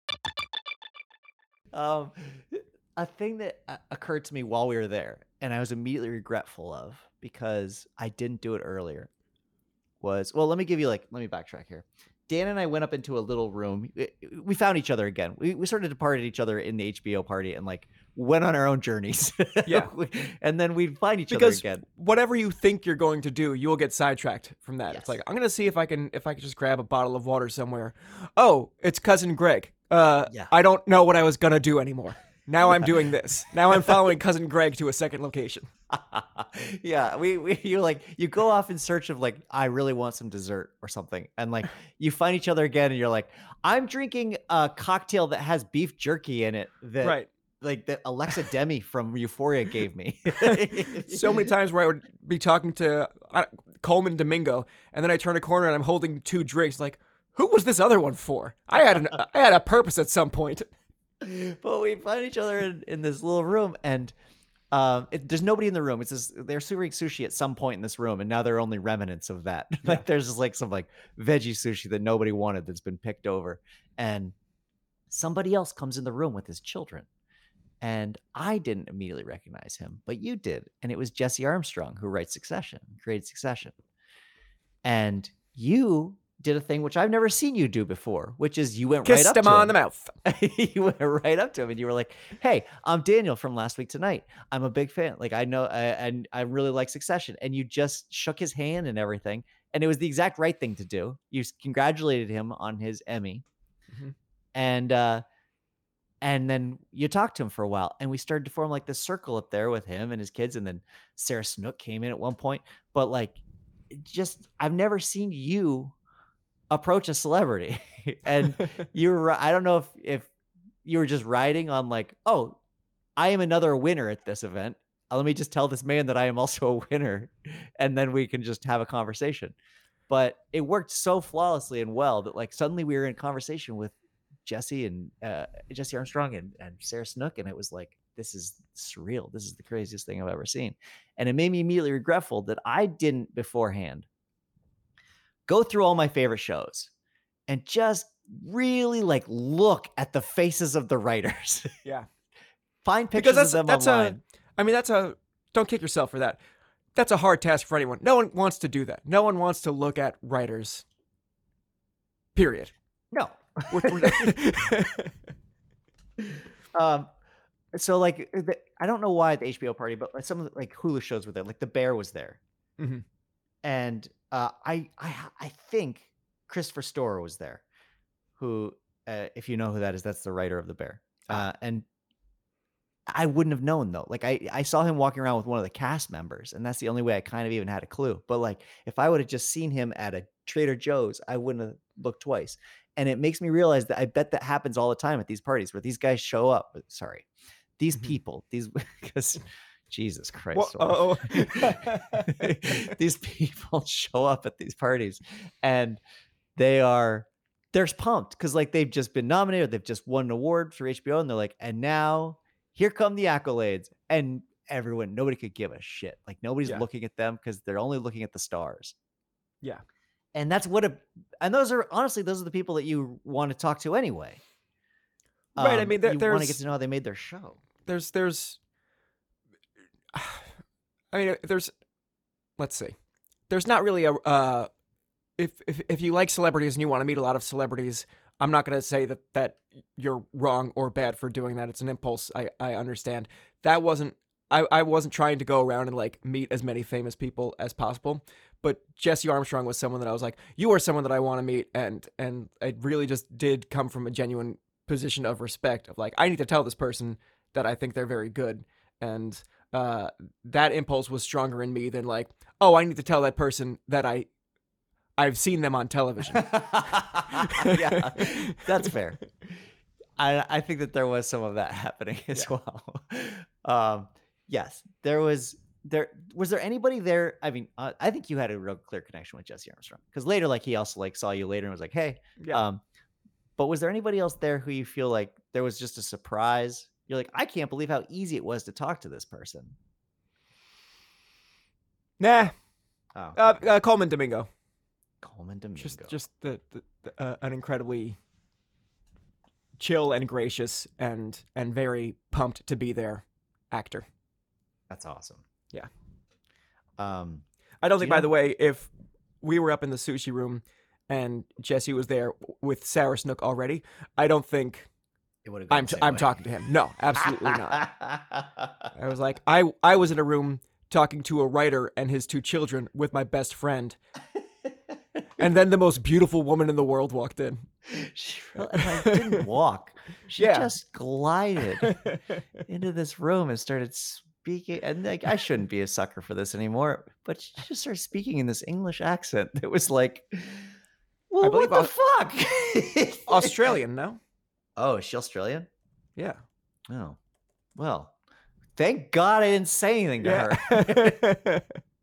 Um, a thing that uh, occurred to me while we were there, and I was immediately regretful of because I didn't do it earlier, was, well, let me give you like, let me backtrack here. Dan and I went up into a little room. We found each other again. We, we sort of departed each other in the H B O party and like went on our own journeys. Yeah. And then we'd find each Because other again. whatever you think you're going to do, you will get sidetracked from that. Yes. It's like, I'm going to see if I can if I can just grab a bottle of water somewhere. Oh, it's Cousin Greg. Uh, Yeah. I don't know what I was going to do anymore. Now I'm doing this. Now I'm following Cousin Greg to a second location. Yeah, we, we you like you go off in search of like, I really want some dessert or something, and like you find each other again and you're like, I'm drinking a cocktail that has beef jerky in it that Right. like that Alexa Demi from Euphoria gave me. So many times where I would be talking to uh, Coleman Domingo, and then I turn a corner and I'm holding two drinks. Like, who was this other one for? I had an I had a purpose at some point. But we find each other in, in this little room, and um, it, there's nobody in the room. It's just, they're serving sushi at some point in this room, and now there are only remnants of that. Like there's just like some like veggie sushi that nobody wanted that's been picked over, and somebody else comes in the room with his children, and I didn't immediately recognize him, but you did, and it was Jesse Armstrong who writes Succession, created Succession, and you did a thing which I've never seen you do before, which is you went Kissed right up him to on him. the mouth. You went right up to him and you were like, "Hey, I'm Daniel from Last Week Tonight. I'm a big fan. Like I know, I, and I really like Succession." And you just shook his hand and everything, and it was the exact right thing to do. You s- congratulated him on his Emmy, Mhm. and uh, and then you talked to him for a while, and we started to form like this circle up there with him and his kids, and then Sarah Snook came in at one point. But like, it just I've never seen you approach a celebrity, and you were I don't know if if you were just riding on like, oh, I am another winner at this event. Uh, Let me just tell this man that I am also a winner, and then we can just have a conversation. but it worked so flawlessly and well that like suddenly we were in conversation with Jesse and uh, Jesse Armstrong and, and Sarah Snook, and it was like, this is surreal. This is the craziest thing I've ever seen. And it made me immediately regretful that I didn't beforehand go through all my favorite shows and just really like look at the faces of the writers. Yeah. Find pictures Because that's of them that's online. a I mean that's a don't kick yourself for that. That's a hard task for anyone. No one wants to do that. No one wants to look at writers. Period. No. We're- we're- um so like the, I don't know why at the H B O party, but like some of the, like Hulu shows were there. Like The Bear was there. Mhm. And uh I I I think Christopher Storer was there, who uh, if you know who that is, that's the writer of The Bear. Uh and I wouldn't have known though. Like I, I saw him walking around with one of the cast members, and that's the only way I kind of even had a clue. But like if I would have just seen him at a Trader Joe's, I wouldn't have looked twice. And it makes me realize that I bet that happens all the time at these parties where these guys show up. Sorry, these Mhm. people, these because Jesus Christ, Well, Sorry. oh. These people show up at these parties, and they are they're pumped because like they've just been nominated, they've just won an award for H B O, and they're like, and now here come the accolades, and everyone, nobody could give a shit. Like nobody's Yeah. looking at them because they're only looking at the stars. Yeah. And that's what a, and those are honestly, those are the people that you want to talk to anyway. Right, I Um, mean, there- you want to there's- get to know how they made their show. there's there's I mean there's let's see. There's not really a uh if if if you like celebrities and you want to meet a lot of celebrities, I'm not going to say that that you're wrong or bad for doing that. It's an impulse. I I understand. That wasn't I I wasn't trying to go around and like meet as many famous people as possible. But Jesse Armstrong was someone that I was like, you are someone that I want to meet, and and it really just did come from a genuine position of respect of like, I need to tell this person that I think they're very good. And uh, that impulse was stronger in me than like, oh, I need to tell that person that I, I've seen them on television. Yeah, that's fair. I I think that there was some of that happening as Yeah. well. Um, yes, there was. There was there anybody there? I mean, uh, I think you had a real clear connection with Jesse Armstrong because later, like he also like saw you later and was like, "Hey." Yeah. Um, but was there anybody else there who you feel like there was just a surprise? You're like, I can't believe how easy it was to talk to this person. Nah. Oh, Uh, uh, Coleman Domingo. Coleman Domingo. Just just the, the, the uh, an incredibly chill and gracious and and very pumped to be there actor. That's awesome. Yeah. Um, I don't Do think, you by know- the way, if we were up in the sushi room and Jesse was there with Sarah Snook already, I don't think it would have. I'm t- I'm talking to him. No, absolutely not. I was like, I I was in a room talking to a writer and his two children with my best friend, and then the most beautiful woman in the world walked in. She really, like, didn't walk. She Yeah. just glided into this room and started speaking. And like, I shouldn't be a sucker for this anymore, but she just started speaking in this English accent that was like, well, believe what the fuck? Australian, no? Oh, is she Australian? Yeah. Oh, well, thank God I didn't say anything to her. Yeah.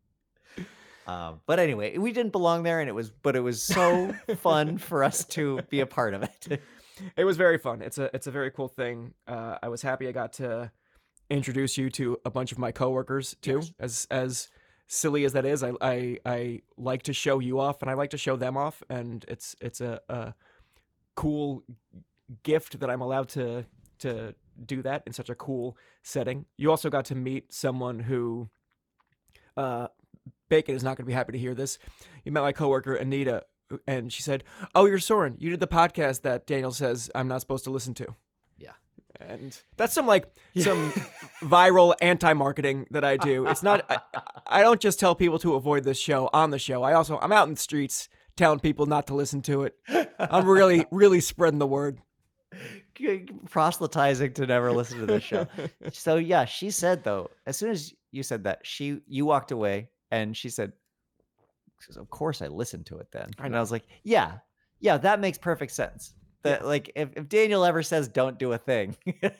Um, but anyway, we didn't belong there, and it was, but it was so fun for us to be a part of it. It was very fun. It's a it's a very cool thing. Uh, I was happy I got to introduce you to a bunch of my coworkers too. Yes. As as silly as that is, I, I I like to show you off, and I like to show them off, and it's it's a, a cool gift that I'm allowed to to do that in such a cool setting. You also got to meet someone who, uh, Bacon is not going to be happy to hear this. You met my coworker Anita, and she said, "Oh, you're Soren. You did the podcast that Daniel says I'm not supposed to listen to." Yeah. And that's some like some viral anti-marketing that I do. It's not. I, I don't just tell people to avoid this show on the show. I also I'm out in the streets telling people not to listen to it. I'm really really spreading the word. Proselytizing to never listen to this show. So yeah, she said though, as soon as you said that, she you walked away and she said, she says, of course I listened to it then. I And know. I was like, yeah, yeah, that makes perfect sense. That like if, if Daniel ever says don't do a thing,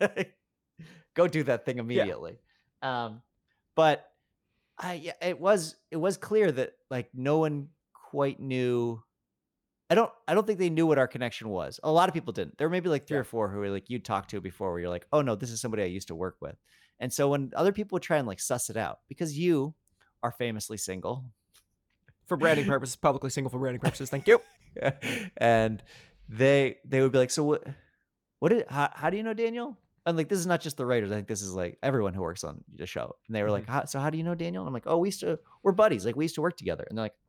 go do that thing immediately. Um, but I yeah, it was it was clear that like no one quite knew. I don't. I don't think they knew what our connection was. A lot of people didn't. There were maybe like three Yeah. or four who were like you talked to before, where you're like, oh no, this is somebody I used to work with. And so when other people would try and like suss it out, because you are famously single, For branding purposes, publicly single for branding purposes. Thank you. and they they would be like, so what? What did? How, how do you know Daniel? And like, this is not just the writers. I think this is like everyone who works on the show. And they were like, how, so how do you know Daniel? And I'm like, oh, we used to. We're buddies. Like we used to work together. And they're like,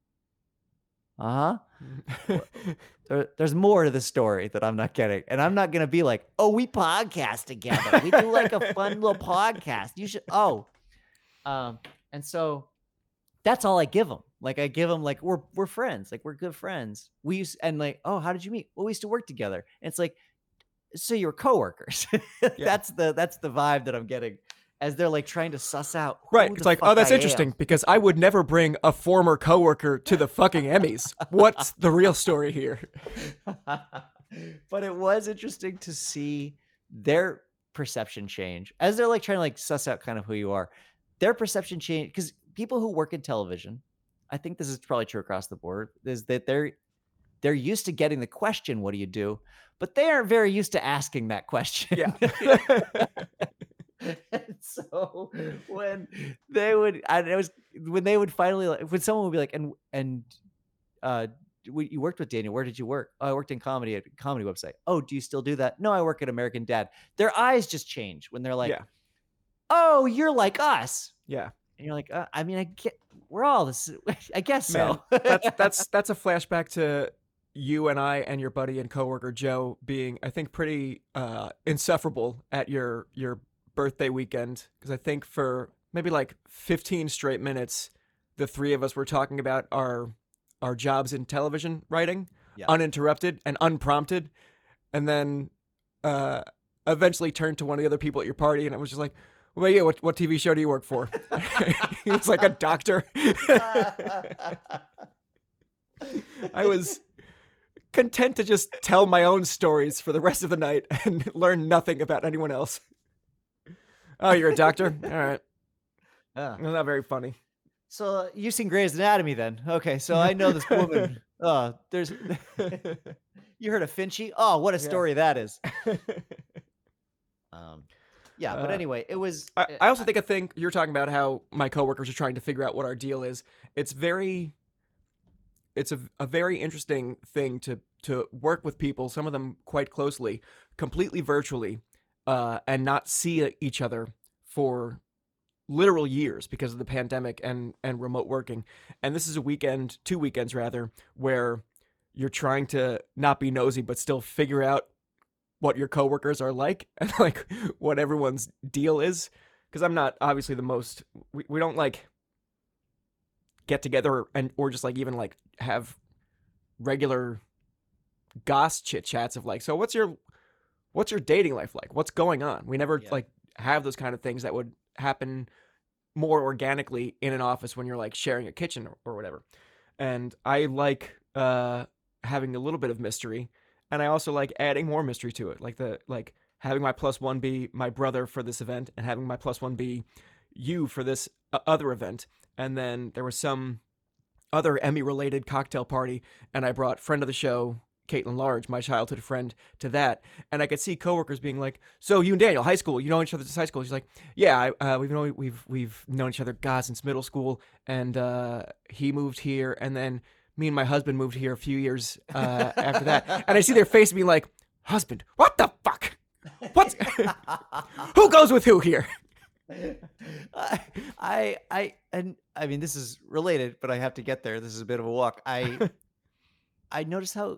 uh huh. There, there's more to the story that I'm not getting. And I'm not going to be like, oh, we podcast together. We do like a fun little podcast. You should, oh. Um, and so that's all I give them. Like I give them like, we're, we're friends. Like we're good friends. We used, and like, oh, how did you meet? Well, we used to work together. And it's like, so you're coworkers. Yeah. That's the, that's the vibe that I'm getting as they're like trying to suss out. Right. who It's the like, fuck oh, that's I am. interesting because I would never bring a former coworker to the fucking Emmys. What's the real story here? But it was interesting to see their perception change as they're like trying to like suss out kind of who you are. Their perception change because people who work in television, I think this is probably true across the board, is that they're they're used to getting the question, "What do you do?" But they aren't very used to asking that question. Yeah. And so when they would, and it was when they would finally, like, when someone would be like, and and uh, we, you worked with Daniel. Where did you work? Oh, I worked in comedy at a comedy website. Oh, do you still do that? No, I work at American Dad. Their eyes just change when they're like, Yeah. oh, you're like us. Yeah. And you're like, uh, I mean, I get, we're all this. I guess Man, so. that's that's that's a flashback to you and I and your buddy and coworker Joe being, I think, pretty uh, insufferable at your your birthday weekend, because I think for maybe like fifteen straight minutes, the three of us were talking about our our jobs in television writing, Yeah. uninterrupted and unprompted, and then uh, eventually turned to one of the other people at your party, and it was just like, well, yeah, what what T V show do you work for? He was like a doctor. I was content to just tell my own stories for the rest of the night and learn nothing about anyone else. Oh, you're a doctor? All right. Yeah. Well, not very funny. So uh, you've seen Grey's Anatomy then? Okay, so I know this woman. Uh, there's. You heard of Finchy? Oh, what a Yeah. story that is. Um, yeah, but Uh, anyway, it was. I, I also think a thing you're talking about how my coworkers are trying to figure out what our deal is. It's very, it's a, a very interesting thing to to work with people, some of them quite closely, completely virtually, uh, and not see each other for literal years because of the pandemic and and remote working. And this is a weekend, two weekends rather, where you're trying to not be nosy but still figure out what your coworkers are like and like what everyone's deal is. Because I'm not obviously the most, we, we don't like get together and or just like even like have regular goss chit chats of like, so what's your what's your dating life like? What's going on? We never Yeah. like have those kind of things that would happen more organically in an office when you're like sharing a kitchen or, or whatever. And I like uh having a little bit of mystery, and I also like adding more mystery to it, like the like having my plus one be my brother for this event and having my plus one be you for this uh, other event. And then there was some other Emmy related cocktail party, and I brought friend of the show Caitlin Large, my childhood friend, to that. And I could see coworkers being like, so you and Daniel, high school, you know each other since high school? She's like, yeah, I, uh, we've known we've we've known each other, God, since middle school, and uh, he moved here, and then me and my husband moved here a few years uh, after that. And I see their face being like, husband, what the fuck? What's who goes with who here? I, I, I, and I mean, this is related, but I have to get there. This is a bit of a walk. I, I noticed how,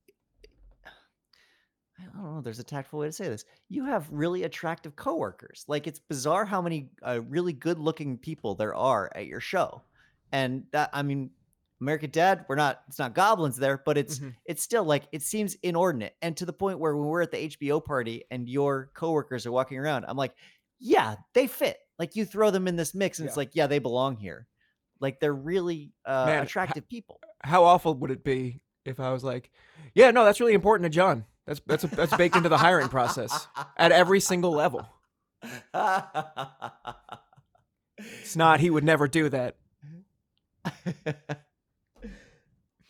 I don't know, there's a tactful way to say this. You have really attractive coworkers. Like, it's bizarre how many uh, really good looking people there are at your show. And that, I mean, American Dad, we're not, it's not goblins there, but it's, Mhm. it's still like, it seems inordinate. And to the point where when we're at the H B O party and your coworkers are walking around, I'm like, yeah, they fit. Like, you throw them in this mix and it's Yeah. like, yeah, they belong here. Like, they're really uh, Man, attractive people. How awful would it be if I was like, yeah, no, that's really important to John. That's that's that's baked into the hiring process at every single level. It's not. He would never do that.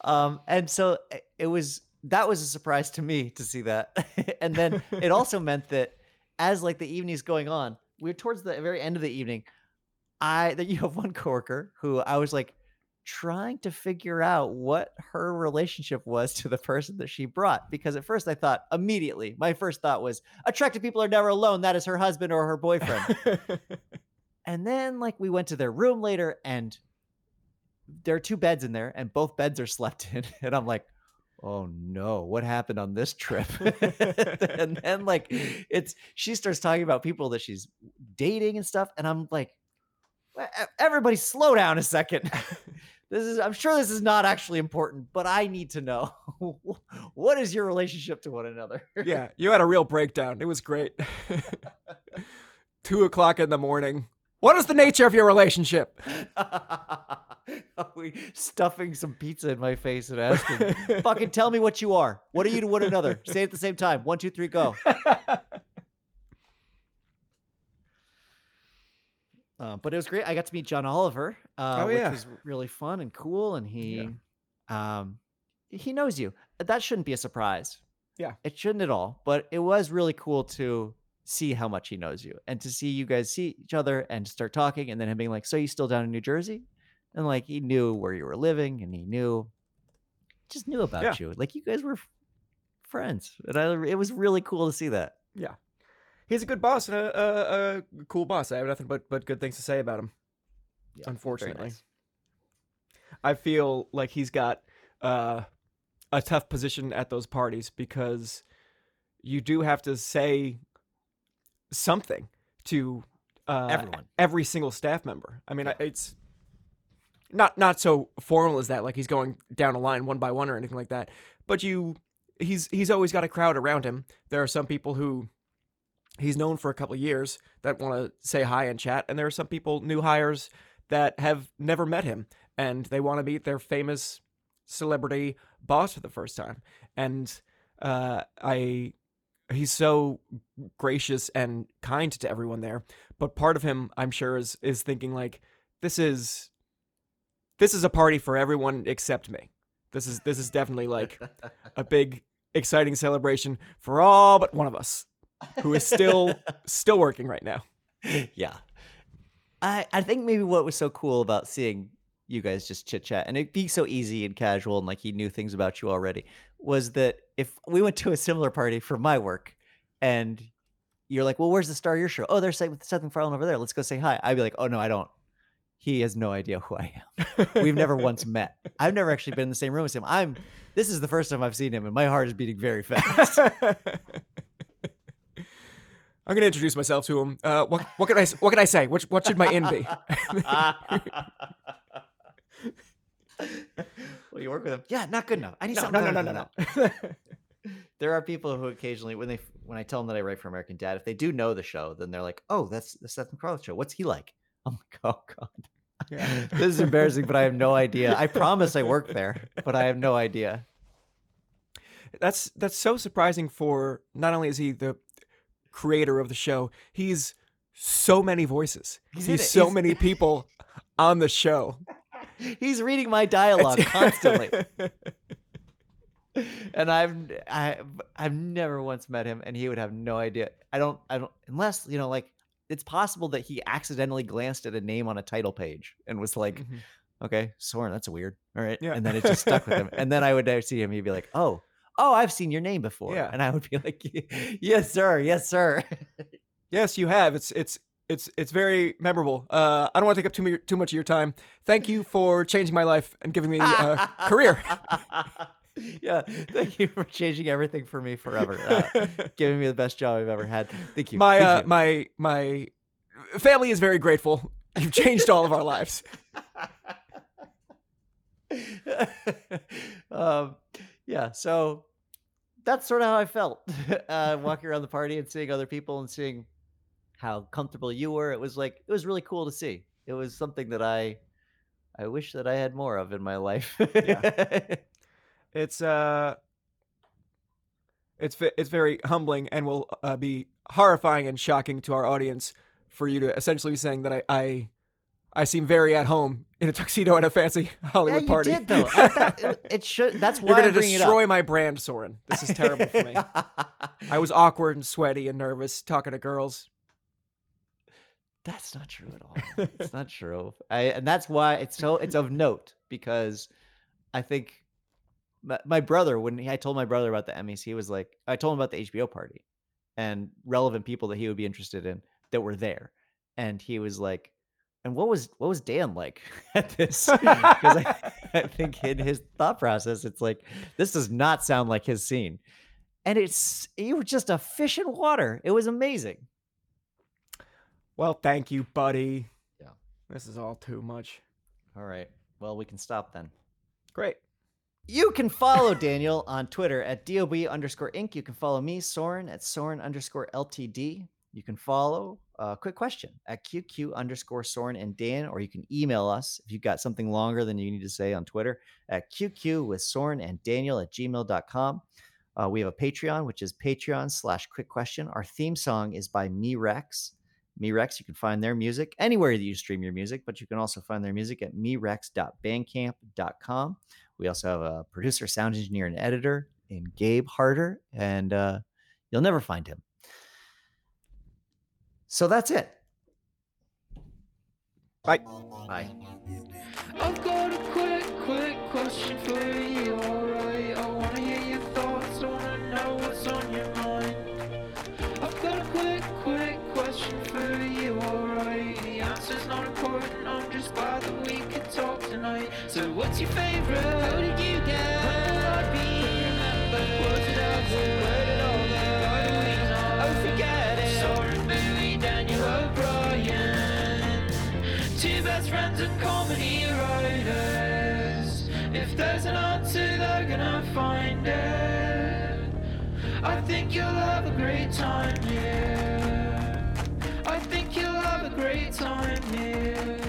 Um, and so it- it was that was a surprise to me to see that. And then it also meant that as like the evening's going on, we're towards the very end of the evening. I that you have one coworker who I was like trying to figure out what her relationship was to the person that she brought. Because at first I thought immediately, my first thought was attractive people are never alone. That is her husband or her boyfriend. And then like we went to their room later and there are two beds in there and both beds are slept in. And I'm like, oh no, what happened on this trip? And then like it's she starts talking about people that she's dating and stuff. And I'm like, "E- everybody slow down a second. This is I'm sure this is not actually important, but I need to know what is your relationship to one another? Yeah, you had a real breakdown. It was great. Two o'clock in the morning. What is the nature of your relationship? we stuffing some pizza in my face and asking, fucking tell me what you are. What are you to one another? Say it at the same time. One, two, three, go. Uh, but it was great. I got to meet John Oliver, uh, Oh, which yeah. was really fun and cool. And he, um, he knows you. That shouldn't be a surprise. Yeah. It shouldn't at all. But it was really cool to see how much he knows you and to see you guys see each other and start talking and then him being like, so you still down in New Jersey? And like he knew where you were living and he knew, just knew about Yeah. you. Like you guys were f- friends. And I, it was really cool to see that. Yeah. He's a good boss and a, a, a cool boss. I have nothing but, but good things to say about him. Yeah, very Unfortunately. nice. I feel like he's got uh, a tough position at those parties because you do have to say something to uh, Everyone. every single staff member. I mean, I it's not not so formal as that, like he's going down a line one by one or anything like that. But you, he's he's always got a crowd around him. There are some people who he's known for a couple of years that want to say hi and chat, and there are some people, new hires, that have never met him and they want to meet their famous celebrity boss for the first time. And uh, I, he's so gracious and kind to everyone there. But part of him, I'm sure, is is thinking like, this is this is a party for everyone except me. This is this is definitely like a big, exciting celebration for all but one of us, who is still still working right now. Yeah. I, I think maybe what was so cool about seeing you guys just chit chat and it be so easy and casual and like he knew things about you already was that if we went to a similar party for my work and you're like, well, where's the star of your show? Oh, there's Seth MacFarlane over there. Let's go say hi. I'd be like, oh no, I don't. He has no idea who I am. We've never once met. I've never actually been in the same room as him. I'm, this is the first time I've seen him and my heart is beating very fast. I'm gonna introduce myself to him. Uh, what what can I what can I say? What what should my in be? Well, you work with him. Yeah, not good enough. I need No, something. no, no, better no, than no, that. no. There are people who occasionally, when they when I tell them that I write for American Dad, if they do know the show, then they're like, "Oh, that's the Seth MacFarlane show. What's he like?" I'm like, "Oh God, Yeah. this is embarrassing, but I have no idea. I promise I work there, but I have no idea." That's that's so surprising. For not only is he the creator of the show, he's so many voices. He's He's, in it. so He's- many people on the show. He's reading my dialogue constantly, and I've I, I've never once met him, and he would have no idea. I don't I don't unless you know like it's possible that he accidentally glanced at a name on a title page and was like, Mhm. okay, Soren, that's weird. All right. Yeah. And then it just stuck with him. And then I would never see him. He'd be like, oh, oh, I've seen your name before. Yeah. And I would be like, yes, sir. Yes, sir. Yes, you have. It's it's it's it's very memorable. Uh, I don't want to take up too mu- too much of your time. Thank you for changing my life and giving me a career. Yeah. Thank you for changing everything for me forever. Uh, giving me the best job I've ever had. Thank you. My Thank uh, you. my my family is very grateful. You've changed all of our lives. um, yeah, so that's sort of how I felt uh, walking around the party and seeing other people and seeing how comfortable you were. It was like it was really cool to see. It was something that I I wish that I had more of in my life. Yeah. It's uh, it's ve- it's very humbling and will uh, be horrifying and shocking to our audience for you to essentially be saying that I I, I seem very at home in a tuxedo at a fancy Yeah, Hollywood you party. did though. I thought it, it should. That's why You're gonna I'm bringing destroy it my brand, Soren. This is terrible for me. up. I was awkward and sweaty and nervous talking to girls. That's not true at all. It's not true. I, and that's why it's so it's of note because I think my, my brother when he, I told my brother about the Emmys, he was like, I told him about the H B O party and relevant people that he would be interested in that were there, and he was like, and what was what was Dan like at this? Because I, I think in his thought process, it's like this does not sound like his scene, and it's you were just a fish in water. It was amazing. Well, thank you, buddy. Yeah. This is all too much. All right. Well, we can stop then. Great. You can follow Daniel on Twitter at DOB underscore Inc. You can follow me, Soren, at Soren underscore L T D. You can follow uh, Quick Question at Q Q underscore Soren and Dan, or you can email us if you've got something longer than you need to say on Twitter at Q Q with Soren and Daniel at gmail dot com. Uh, we have a Patreon, which is Patreon slash Quick Question. Our theme song is by Me Rex. Me Rex, you can find their music anywhere that you stream your music, but you can also find their music at me rex dot bandcamp dot com. We also have a producer, sound engineer, and editor in Gabe Harder, and uh, you'll never find him. So that's it. Bye. Bye. I've got a quick, quick question for you, alright? I wanna hear your thoughts, I wanna know what's on your mind. I've got a quick, quick question for you, alright? The answer's not important, I'm just glad that we could talk tonight. So what's your favorite? How did you get? When will I be remembered? Was it ever? Where did all the other weeks on? Oh, forget it. Soren, Bowie, Daniel O'Brien. Two best friends and comedy writers. If there's an answer, they're gonna find it. I think you'll have a great time here. I think you'll have a great time here.